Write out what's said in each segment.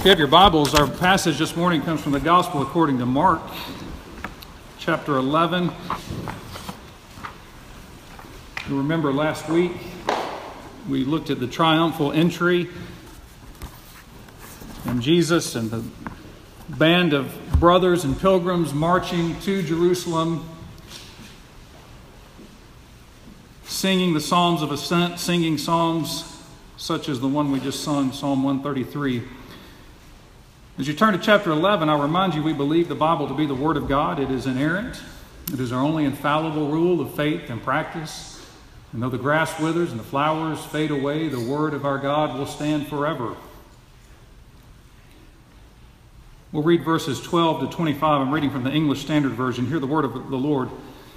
If you have your Bibles, our passage this morning comes from the Gospel according to Mark, chapter 11. You remember last week we looked at the triumphal entry and Jesus and the band of brothers and pilgrims marching to Jerusalem, singing the Psalms of Ascent, singing songs such as the one we just sung, Psalm 133. As you turn to chapter 11, I'll remind you we believe the Bible to be the Word of God. It is inerrant. It is our only infallible rule of faith and practice. And though the grass withers and the flowers fade away, the Word of our God will stand forever. We'll read verses 12 to 25. I'm reading from the English Standard Version. Hear the word of the Lord.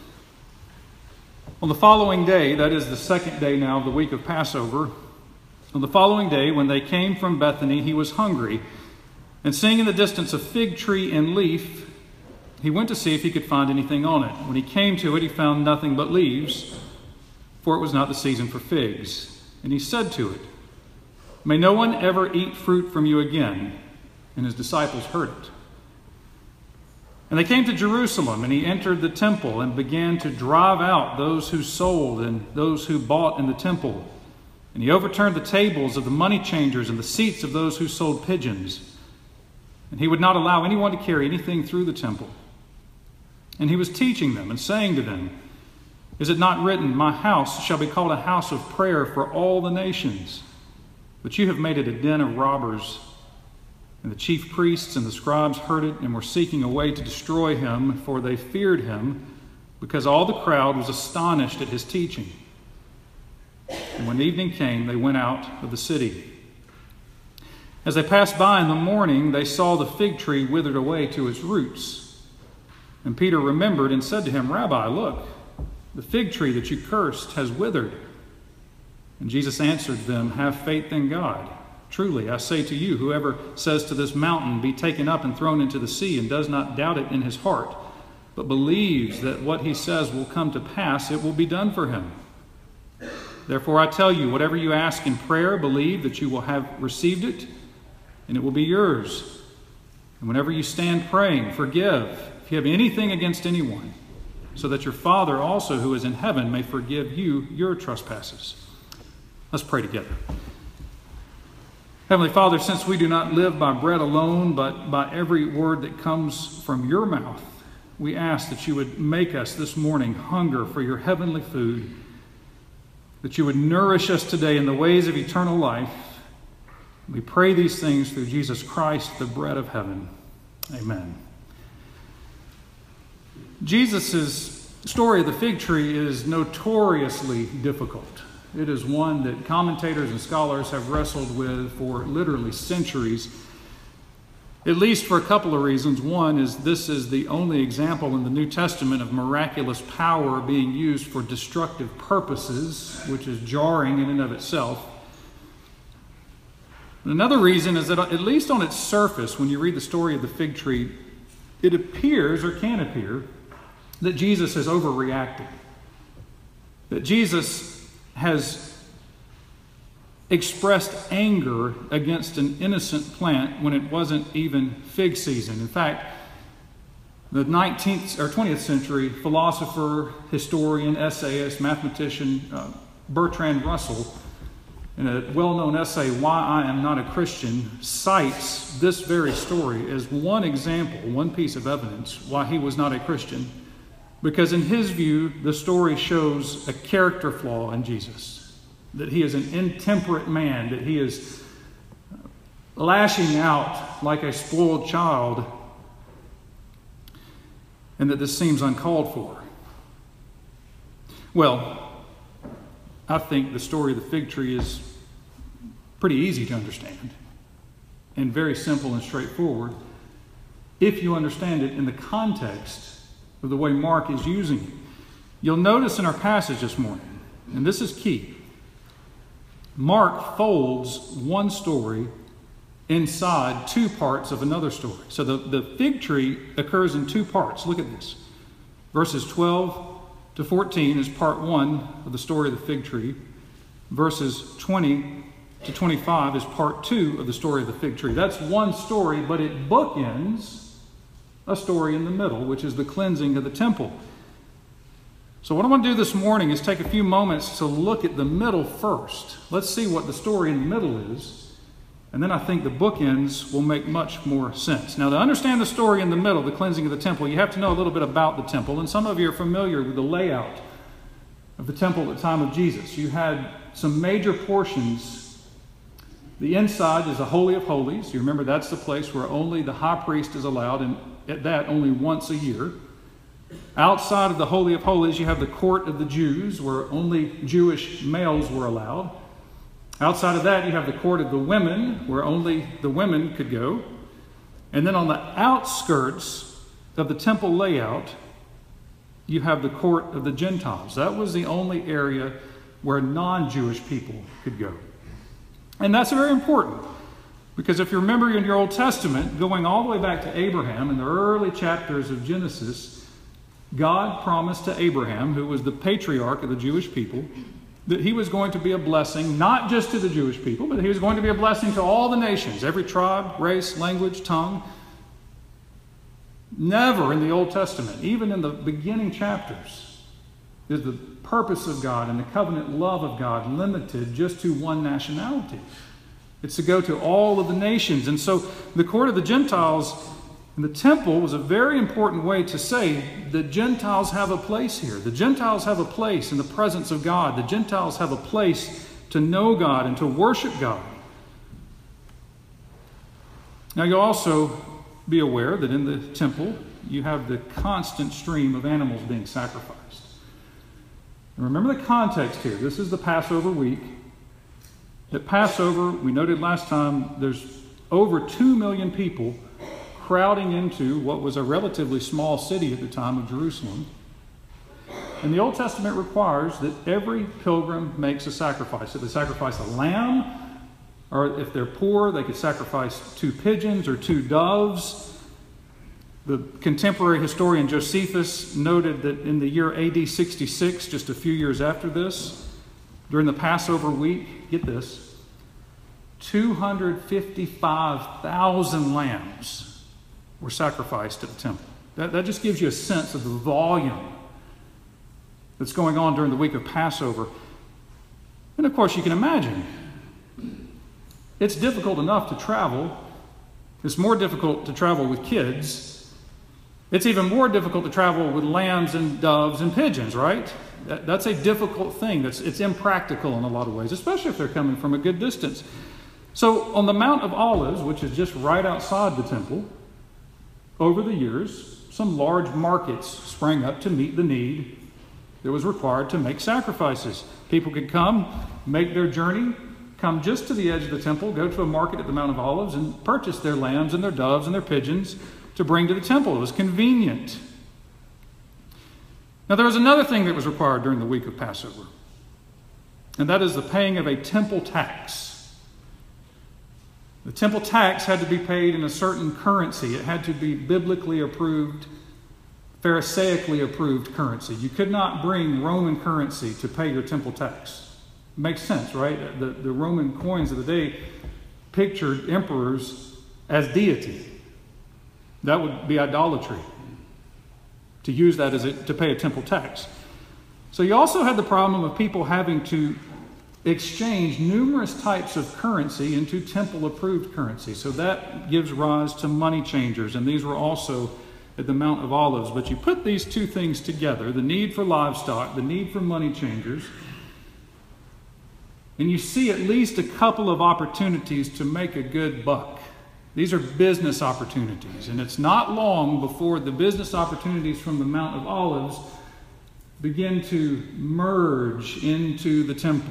On the following day, that is the second day now of the week of Passover, on the following day, when they came from Bethany, he was hungry. And seeing in the distance a fig tree in leaf, he went to see if he could find anything on it. When he came to it, he found nothing but leaves, for it was not the season for figs. And he said to it, "May no one ever eat fruit from you again." And his disciples heard it. And they came to Jerusalem, and he entered the temple and began to drive out those who sold and those who bought in the temple. And he overturned the tables of the money changers and the seats of those who sold pigeons. And he would not allow anyone to carry anything through the temple. And he was teaching them and saying to them, "Is it not written, 'My house shall be called a house of prayer for all the nations'? But you have made it a den of robbers." And the chief priests and the scribes heard it and were seeking a way to destroy him, for they feared him, because all the crowd was astonished at his teaching. And when evening came, they went out of the city. As they passed by in the morning, they saw the fig tree withered away to its roots. And Peter remembered and said to him, "Rabbi, look, the fig tree that you cursed has withered." And Jesus answered them, "Have faith in God. Truly, I say to you, whoever says to this mountain, 'Be taken up and thrown into the sea,' and does not doubt it in his heart, but believes that what he says will come to pass, it will be done for him. Therefore, I tell you, whatever you ask in prayer, believe that you will have received it, and it will be yours. And whenever you stand praying, forgive if you have anything against anyone, so that your Father also who is in heaven may forgive you your trespasses." Let's pray together. Heavenly Father, since we do not live by bread alone, but by every word that comes from your mouth, we ask that you would make us this morning hunger for your heavenly food, that you would nourish us today in the ways of eternal life. We pray these things through Jesus Christ, the bread of heaven. Amen. Jesus' story of the fig tree is notoriously difficult. It is one that commentators and scholars have wrestled with for literally centuries, at least for a couple of reasons. One is this is the only example in the New Testament of miraculous power being used for destructive purposes, which is jarring in and of itself. Another reason is that, at least on its surface, when you read the story of the fig tree, it appears, or can appear, that Jesus has overreacted. That Jesus has expressed anger against an innocent plant when it wasn't even fig season. In fact, the 19th or 20th century philosopher, historian, essayist, mathematician Bertrand Russell, in a well-known essay, "Why I Am Not a Christian," cites this very story as one example, one piece of evidence why he was not a Christian. Because in his view, the story shows a character flaw in Jesus. That he is an intemperate man, that he is lashing out like a spoiled child, and that this seems uncalled for. Well, I think the story of the fig tree is pretty easy to understand and very simple and straightforward if you understand it in the context of the way Mark is using it. You'll notice in our passage this morning, and this is key, Mark folds one story inside two parts of another story. So the fig tree occurs in two parts. Look at this. Verses 12 to 14 is part one of the story of the fig tree. Verses 20 to 25 is part 2 of the story of the fig tree. That's one story, but it bookends a story in the middle, which is the cleansing of the temple. So what I want to do this morning is take a few moments to look at the middle first. Let's see what the story in the middle is, and then I think the bookends will make much more sense. Now, to understand the story in the middle, the cleansing of the temple, you have to know a little bit about the temple, and some of you are familiar with the layout of the temple at the time of Jesus. You had some major portions. The inside is the Holy of Holies. You remember that's the place where only the high priest is allowed, and at that only once a year. Outside of the Holy of Holies, you have the court of the Jews, where only Jewish males were allowed. Outside of that, you have the court of the women, where only the women could go. And then on the outskirts of the temple layout, you have the court of the Gentiles. That was the only area where non-Jewish people could go. And that's very important, because if you remember in your Old Testament, going all the way back to Abraham, in the early chapters of Genesis, God promised to Abraham, who was the patriarch of the Jewish people, that he was going to be a blessing, not just to the Jewish people, but he was going to be a blessing to all the nations, every tribe, race, language, tongue. Never in the Old Testament, even in the beginning chapters, is the purpose of God and the covenant love of God limited just to one nationality. It's to go to all of the nations. And so the court of the Gentiles and the temple was a very important way to say the Gentiles have a place here. The Gentiles have a place in the presence of God. The Gentiles have a place to know God and to worship God. Now you'll also be aware that in the temple you have the constant stream of animals being sacrificed. And remember the context here. This is the Passover week. At Passover, we noted last time, there's over 2 million people crowding into what was a relatively small city at the time of Jerusalem. And the Old Testament requires that every pilgrim makes a sacrifice. If they sacrifice a lamb, or if they're poor, they could sacrifice 2 pigeons or 2 doves. The contemporary historian Josephus noted that in the year AD 66, just a few years after this, during the Passover week, get this, 255,000 lambs were sacrificed at the temple. That just gives you a sense of the volume that's going on during the week of Passover. And of course, you can imagine, it's difficult enough to travel. It's more difficult to travel with kids. It's even more difficult to travel with lambs and doves and pigeons, right? That's a difficult thing. It's impractical in a lot of ways, especially if they're coming from a good distance. So on the Mount of Olives, which is just right outside the temple, over the years, some large markets sprang up to meet the need that was required to make sacrifices. People could come, make their journey, come just to the edge of the temple, go to a market at the Mount of Olives, and purchase their lambs and their doves and their pigeons to bring to the temple. It was convenient. Now, there was another thing that was required during the week of Passover, and that is the paying of a temple tax. The temple tax had to be paid in a certain currency. It had to be biblically approved, Pharisaically approved currency. You could not bring Roman currency to pay your temple tax. Makes sense, right? The Roman coins of the day pictured emperors as deity. That would be idolatry, to use that to pay a temple tax. So you also had the problem of people having to exchange numerous types of currency into temple-approved currency. So that gives rise to money changers, and these were also at the Mount of Olives. But you put these two things together, the need for livestock, the need for money changers, and you see at least a couple of opportunities to make a good buck. These are business opportunities, and it's not long before the business opportunities from the Mount of Olives begin to merge into the temple.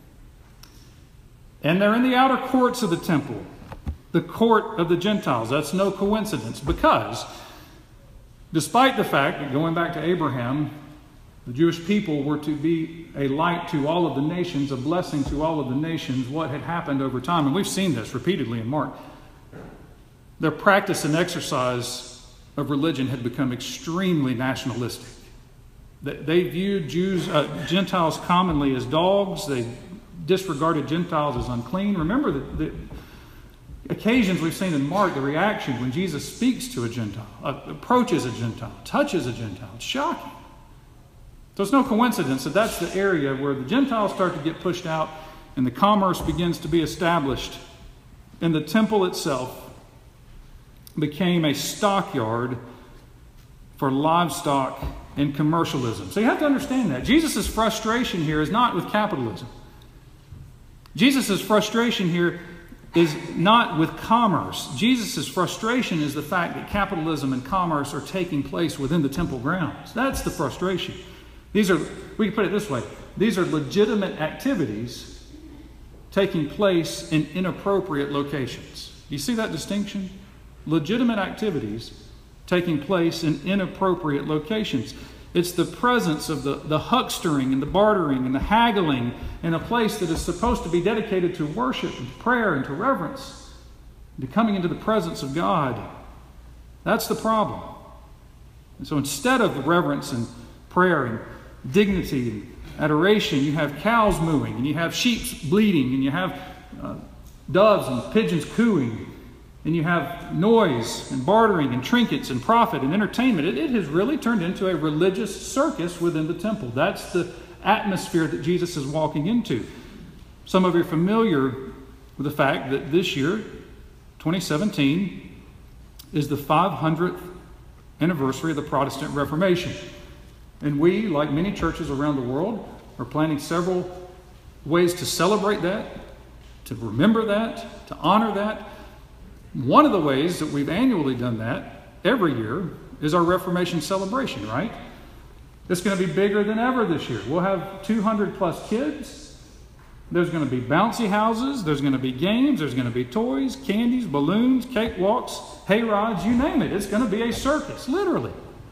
And they're in the outer courts of the temple, the court of the Gentiles. That's no coincidence, because despite the fact that, going back to Abraham, the Jewish people were to be a light to all of the nations, a blessing to all of the nations, what had happened over time, and we've seen this repeatedly in Mark, their practice and exercise of religion had become extremely nationalistic. They viewed Gentiles commonly as dogs. They disregarded Gentiles as unclean. Remember the occasions we've seen in Mark, the reaction when Jesus speaks to a Gentile, approaches a Gentile, touches a Gentile. It's shocking. So it's no coincidence that that's the area where the Gentiles start to get pushed out and the commerce begins to be established. And the temple itself became a stockyard for livestock and commercialism. So you have to understand that. Jesus' frustration here is not with capitalism. Jesus' frustration here is not with commerce. Jesus' frustration is the fact that capitalism and commerce are taking place within the temple grounds. That's the frustration. We can put it this way, these are legitimate activities taking place in inappropriate locations. You see that distinction? Legitimate activities taking place in inappropriate locations. It's the presence of the huckstering and the bartering and the haggling in a place that is supposed to be dedicated to worship and prayer and to reverence, to coming into the presence of God. That's the problem. And so instead of the reverence and prayer and dignity and adoration, you have cows mooing, and you have sheep bleating, and you have doves and pigeons cooing, and you have noise and bartering and trinkets and profit and entertainment. It has really turned into a religious circus within the temple. That's the atmosphere that Jesus is walking into. Some of you are familiar with the fact that this year, 2017, is the 500th anniversary of the Protestant Reformation. And we, like many churches around the world, are planning several ways to celebrate that, to remember that, to honor that. One of the ways that we've annually done that every year is our Reformation celebration, right? It's going to be bigger than ever this year. We'll have 200 plus kids. There's going to be bouncy houses. There's going to be games. There's going to be toys, candies, balloons, cakewalks, hay rides, you name it. It's going to be a circus, literally.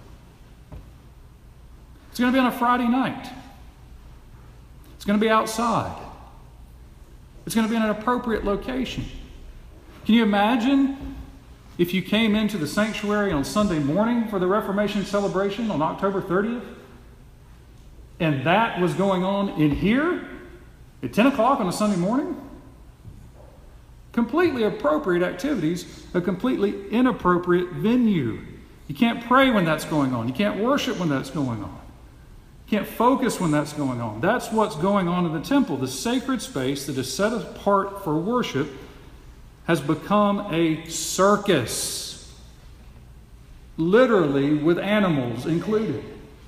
It's going to be on a Friday night. It's going to be outside. It's going to be in an appropriate location. Can you imagine if you came into the sanctuary on Sunday morning for the Reformation celebration on October 30th, and that was going on in here at 10 o'clock on a Sunday morning? Completely appropriate activities, a completely inappropriate venue. You can't pray when that's going on. You can't worship when that's going on. You can't focus when that's going on. That's what's going on in the temple. The sacred space that is set apart for worship has become a circus, literally with animals included.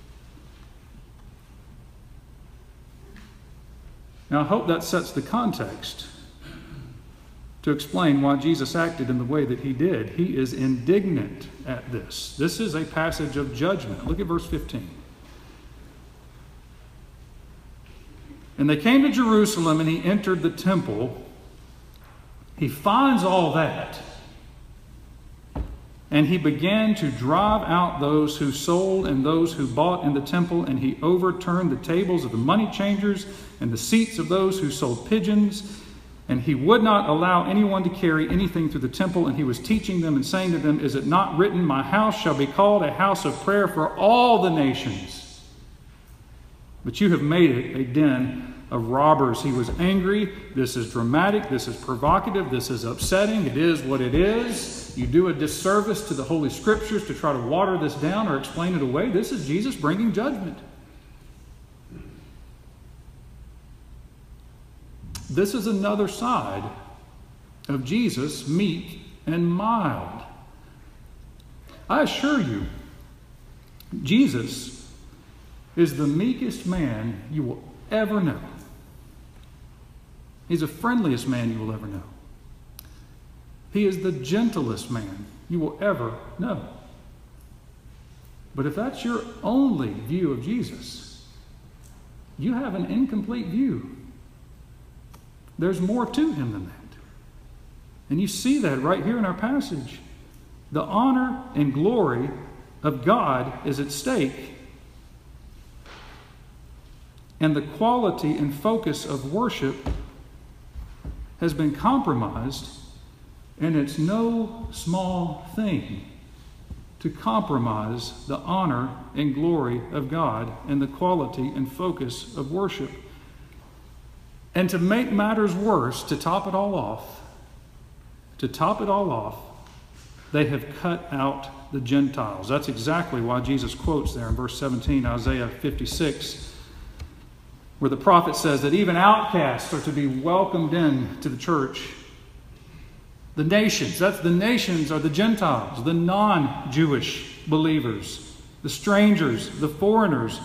Now, I hope that sets the context to explain why Jesus acted in the way that he did. He is indignant at this. This is a passage of judgment. Look at verse 15. And they came to Jerusalem, and he entered the temple. He finds all that, and he began to drive out those who sold and those who bought in the temple, and he overturned the tables of the money changers and the seats of those who sold pigeons, and he would not allow anyone to carry anything through the temple, and he was teaching them and saying to them, "Is it not written, my house shall be called a house of prayer for all the nations? But you have made it a den of robbers." He was angry. This is dramatic. This is provocative. This is upsetting. It is what it is. You do a disservice to the Holy Scriptures to try to water this down or explain it away. This is Jesus bringing judgment. This is another side of Jesus, meek and mild. I assure you, Jesus is the meekest man you will ever know. He's the friendliest man you will ever know. He is the gentlest man you will ever know. But if that's your only view of Jesus, you have an incomplete view. There's more to him than that. And you see that right here in our passage. The honor and glory of God is at stake. And the quality and focus of worship has been compromised, and it's no small thing to compromise the honor and glory of God and the quality and focus of worship. And to make matters worse, to top it all off, they have cut out the Gentiles. That's exactly why Jesus quotes there in verse 17, Isaiah 56, where the prophet says that even outcasts are to be welcomed in to the church. The nations are the Gentiles, the non-Jewish believers, the strangers, the foreigners.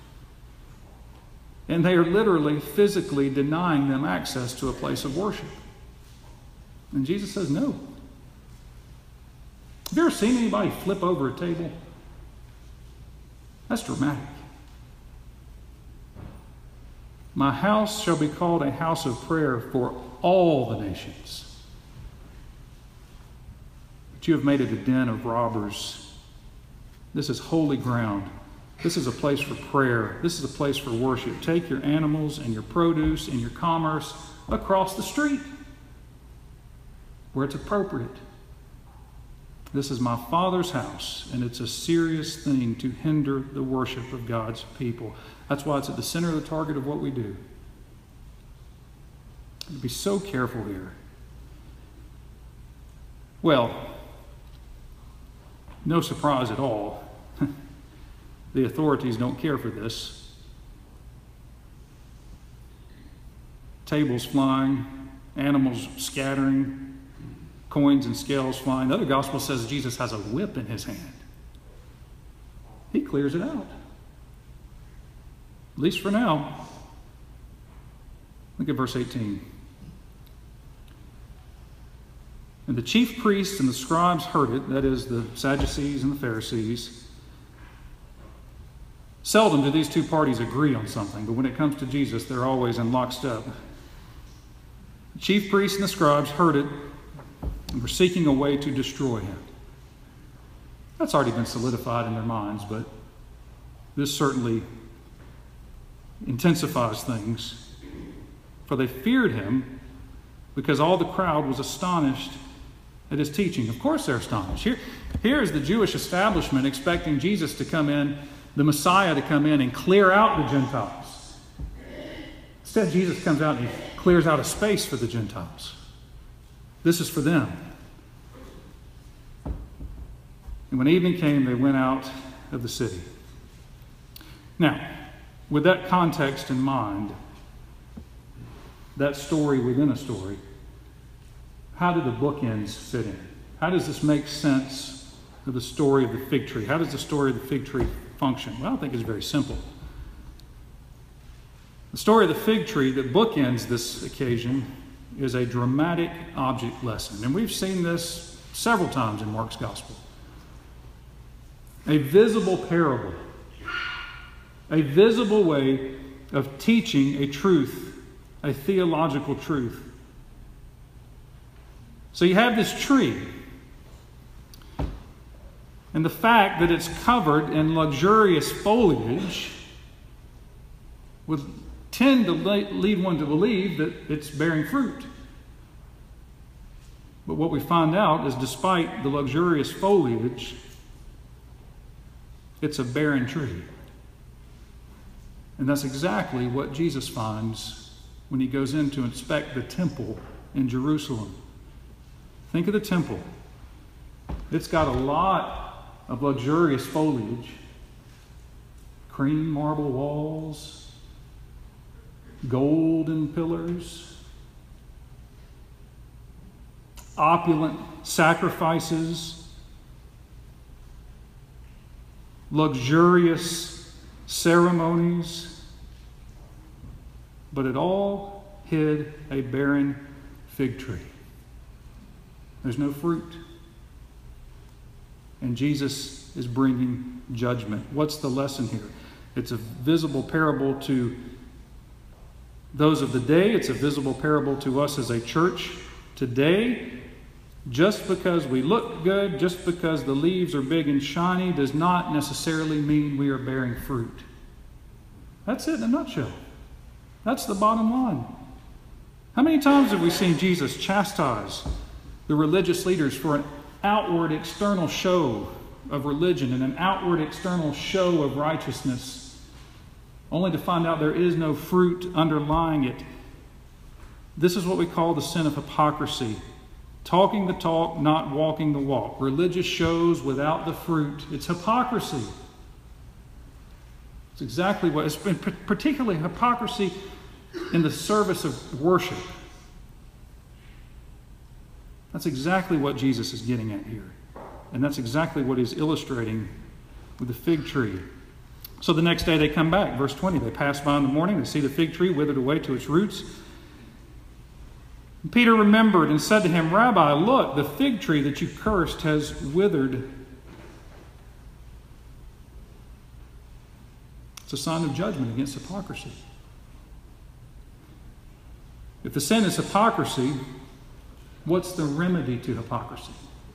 And they are literally, physically denying them access to a place of worship. And Jesus says no. Have you ever seen anybody flip over a table? That's dramatic. My house shall be called a house of prayer for all the nations. But you have made it a den of robbers. This is holy ground. This is a place for prayer. This is a place for worship. Take your animals and your produce and your commerce across the street where it's appropriate. This is my Father's house, and it's a serious thing to hinder the worship of God's people. That's why it's at the center of the target of what we do. Be so careful here. Well, no surprise at all. The authorities don't care for this. Tables flying, animals scattering, coins and scales flying. The other gospel says Jesus has a whip in his hand. He clears it out. At least for now. Look at verse 18. And the chief priests and the scribes heard it, that is, the Sadducees and the Pharisees. Seldom do these two parties agree on something, but when it comes to Jesus, they're always in lockstep. The chief priests and the scribes heard it and were seeking a way to destroy him. That's already been solidified in their minds, but this certainly intensifies things. For they feared him because all the crowd was astonished at his teaching. Of course they're astonished. Here is the Jewish establishment expecting Jesus to come in, the Messiah to come in and clear out the Gentiles. Instead, Jesus comes out and he clears out a space for the Gentiles. This is for them. And when evening came, they went out of the city. Now, with that context in mind, that story within a story, how do the bookends fit in? How does this make sense of the story of the fig tree? How does the story of the fig tree function? Well, I think it's very simple. The story of the fig tree that bookends this occasion is a dramatic object lesson. And we've seen this several times in Mark's gospel. A visible parable. A visible way of teaching a truth, a theological truth. So you have this tree, and the fact that it's covered in luxurious foliage would tend to lead one to believe that it's bearing fruit. But what we find out is despite the luxurious foliage, it's a barren tree. And that's exactly what Jesus finds when he goes in to inspect the temple in Jerusalem. Think of the temple. It's got a lot of luxurious foliage, cream marble walls, golden pillars, opulent sacrifices, luxurious ceremonies, but it all hid a barren fig tree. There's no fruit. And Jesus is bringing judgment. What's the lesson here? It's a visible parable to those of the day. It's a visible parable to us as a church today. Just because we look good, just because the leaves are big and shiny, does not necessarily mean we are bearing fruit. That's it in a nutshell. That's the bottom line. How many times have we seen Jesus chastise the religious leaders for an outward external show of religion and an outward external show of righteousness, only to find out there is no fruit underlying it? This is what we call the sin of hypocrisy. Talking the talk, not walking the walk. Religious shows without the fruit. It's hypocrisy. It's exactly what, it's been particularly hypocrisy in the service of worship. That's exactly what Jesus is getting at here. And that's exactly what he's illustrating with the fig tree. So the next day they come back. Verse 20, they pass by in the morning. They see the fig tree withered away to its roots. And Peter remembered and said to him, Rabbi, look, the fig tree that you cursed has withered. It's a sign of judgment against hypocrisy. If the sin is hypocrisy, what's the remedy to hypocrisy?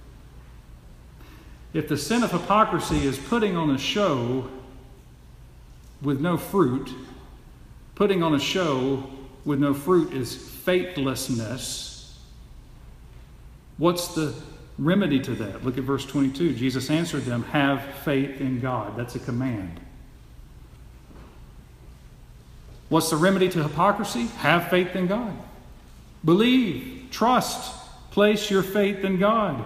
If the sin of hypocrisy is putting on a show with no fruit, putting on a show with no fruit is faithlessness. What's the remedy to that? Look at verse 22. Jesus answered them, have faith in God. That's a command. What's the remedy to hypocrisy? Have faith in God. Believe, trust, place your faith in God.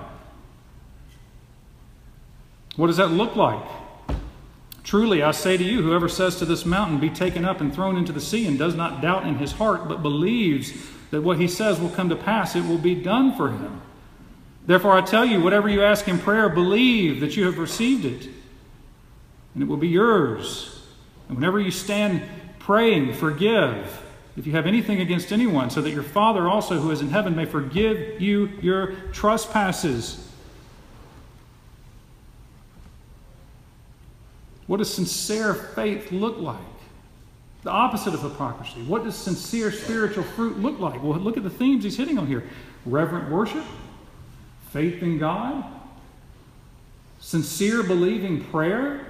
What does that look like? Truly, I say to you, whoever says to this mountain, be taken up and thrown into the sea, and does not doubt in his heart, but believes that what he says will come to pass, it will be done for him. Therefore, I tell you, whatever you ask in prayer, believe that you have received it, and it will be yours. And whenever you stand praying, forgive if you have anything against anyone, so that your Father also who is in heaven may forgive you your trespasses. What does sincere faith look like? The opposite of hypocrisy. What does sincere spiritual fruit look like? Well, look at the themes he's hitting on here. Reverent worship, faith in God, sincere believing prayer,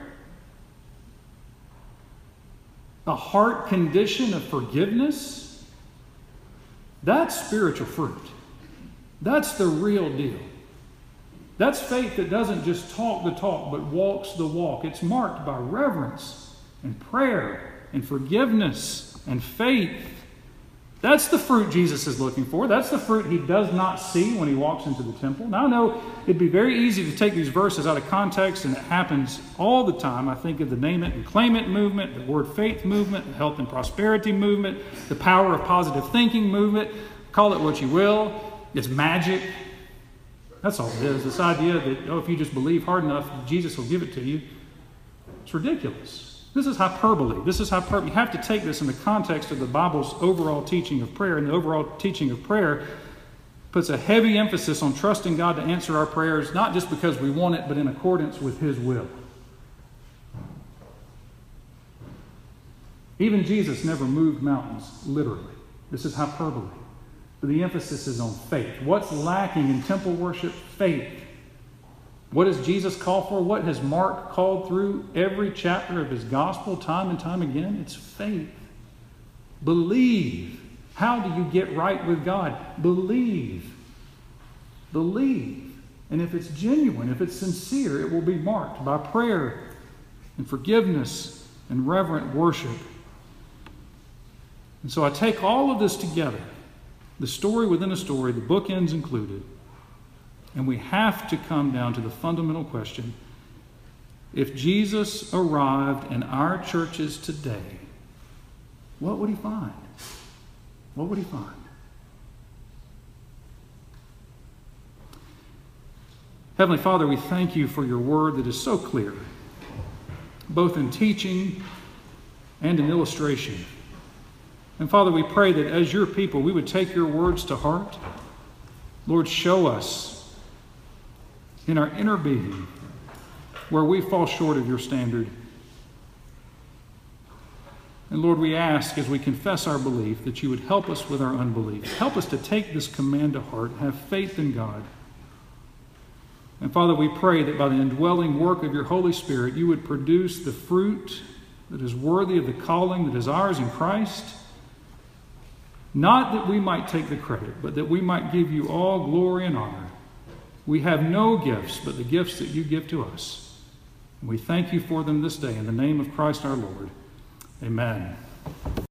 a heart condition of forgiveness. That's spiritual fruit. That's the real deal. That's faith that doesn't just talk the talk, but walks the walk. It's marked by reverence and prayer and forgiveness and faith. That's the fruit Jesus is looking for. That's the fruit he does not see when he walks into the temple. Now, I know it'd be very easy to take these verses out of context, and it happens all the time. I think of the name it and claim it movement, the word faith movement, the health and prosperity movement, the power of positive thinking movement. Call it what you will. It's magic. That's all it is. This idea that, if you just believe hard enough, Jesus will give it to you. It's ridiculous. This is hyperbole. You have to take this in the context of the Bible's overall teaching of prayer. And the overall teaching of prayer puts a heavy emphasis on trusting God to answer our prayers, not just because we want it, but in accordance with his will. Even Jesus never moved mountains, literally. This is hyperbole. But the emphasis is on faith. What's lacking in temple worship? Faith. What does Jesus call for? What has Mark called through every chapter of his gospel time and time again? It's faith. Believe. How do you get right with God? Believe. Believe. And if it's genuine, if it's sincere, it will be marked by prayer and forgiveness and reverent worship. And so I take all of this together, the story within a story, the bookends included, and we have to come down to the fundamental question: if Jesus arrived in our churches today, what would he find? What would he find? Heavenly Father, we thank you for your word that is so clear, both in teaching and in illustration. And Father, we pray that as your people, we would take your words to heart. Lord, show us in our inner being where we fall short of your standard. And Lord, we ask as we confess our belief that you would help us with our unbelief. Help us to take this command to heart, have faith in God. And Father, we pray that by the indwelling work of your Holy Spirit, you would produce the fruit that is worthy of the calling that is ours in Christ. Not that we might take the credit, but that we might give you all glory and honor. We have no gifts but the gifts that you give to us. And we thank you for them this day in the name of Christ our Lord. Amen.